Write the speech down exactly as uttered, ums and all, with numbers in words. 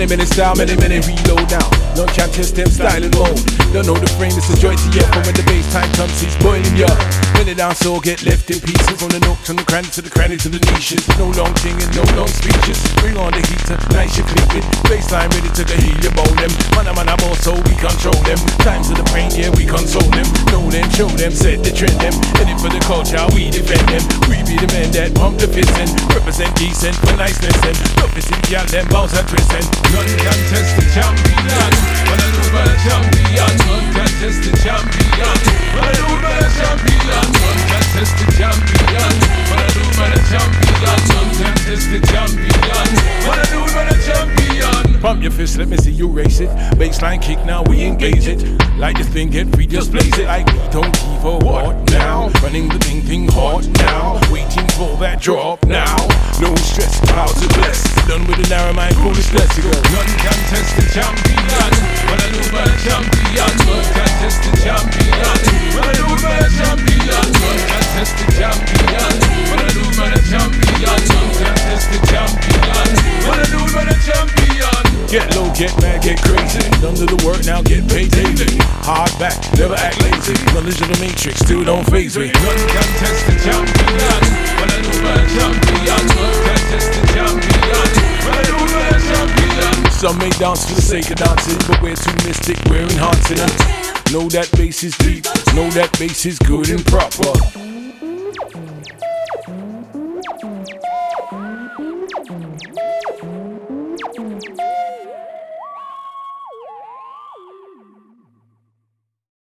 Many minute style, many minute reload now. No can't test them style and mode. Don't know the frame, it's a joy to you. But when the bass time comes, it's boiling ya. When the dance all get left in pieces. From the nooks and the crannies to the crannies to the niches. No long thing and no long speeches. Bring on the heater, nice you clip it. Bassline ready to the heel, you bowl them. Man, man, I'm also, we control them. Times of the pain, yeah, we console them. Know them, show them, set the trend them. In it for the culture, we defend them. We be the men that pump the fist and represent decent for niceness and toughest in y'all, them bounce and twist and none can test the champion. When I do my champion, none can test the champion. When I do my champion, none can test the champion. When I do my champion, none can test the champion. When I do my champion. Pump your fist, let me see you race it. Baseline kick, now we engage it. Like the thing, get free, just blaze it. Like we don't give a what now. Running the thing, thing hard now. Waiting for that drop now. No stress, clouds are blessed. Done with the narrow mind, foolish let's go. None can test the champion. When I do my champion, none can test the champion. When I do my champion, none can test the champion. When I do my champion, none can test the champion. When I do my champion. Get low, get mad, get crazy. Done to the work, now get paid daily. Hard back, never act lazy. Knowledge of the matrix still don't faze me. None can test the champion. When I do my champion, none can test the champion. When I do my champion. Some may dance for the sake of dancing, but we're too mystic, we're enhancing it. Know that bass is deep, know that bass is good and proper.